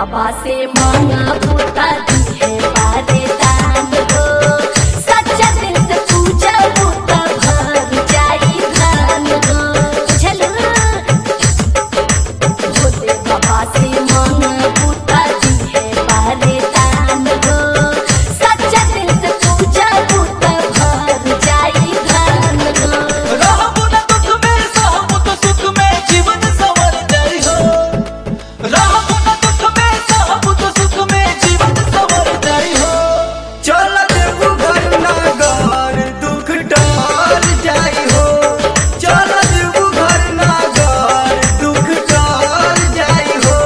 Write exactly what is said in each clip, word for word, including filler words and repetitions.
बाबा से मांगा पूता दी है बारे दान हो, सच्चा दिल से पूजा पूता भर जाई धान हो। चलो भोले बाबा से मांगा पूता दी है बारे दान हो, सच्चा दिल से पूजा पूता भर जाई धान हो। रहबो न दुख में सहबो तो सुख में जीवन संवर जाई हो। रहबो न दुख में सहबो तो सुख में जीवन संवर जाई हो। चल देबू घर नगर दुख टल जाई हो। चल देबू घर नगर दुख टल जाई हो।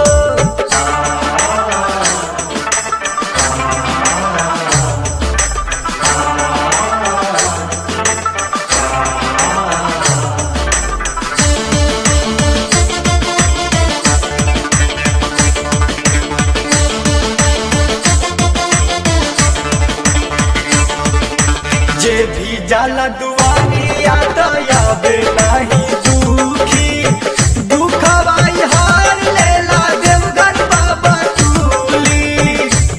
जे भी जाला दुआरिया दयाबे नहीं दुखी, दुखवाई हार लेला देवघर बाबा तुली।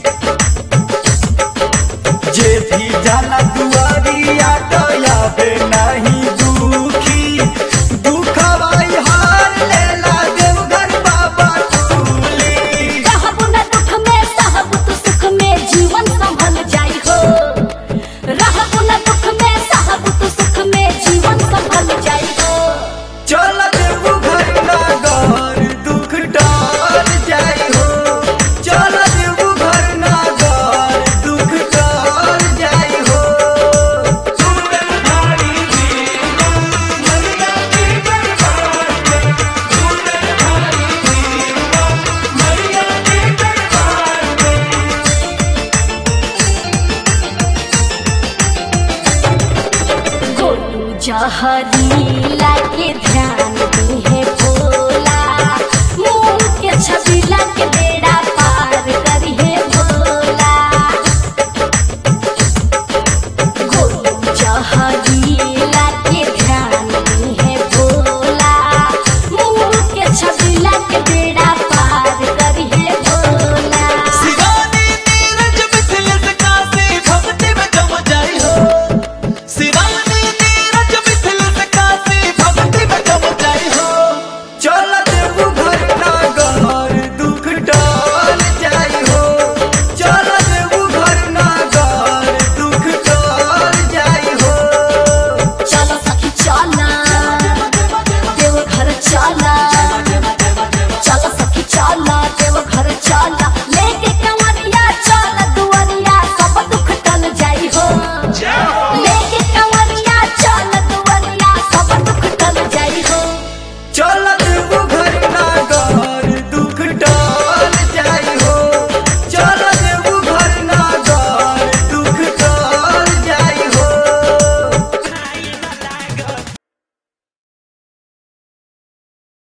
जे भी जाला दुआरिया दयाबे नहीं दुखी, दुखवाई हार लेला देवघर बाबा तुली। रहबो न दुख में सहबो तो सुख में जीवन संभल जाई हो। रहबो न दुख में सहबो तो सुख में जीवन संभल जाई हो। चल देबू घर नगर दुख टल जाई हो। चल देबू घर नगर दुख टल जाई हो। सुंदर भारी जीवन मैया की दरबार में। सुंदर भारी जीवन मैया की दरबार में। गोलू जहर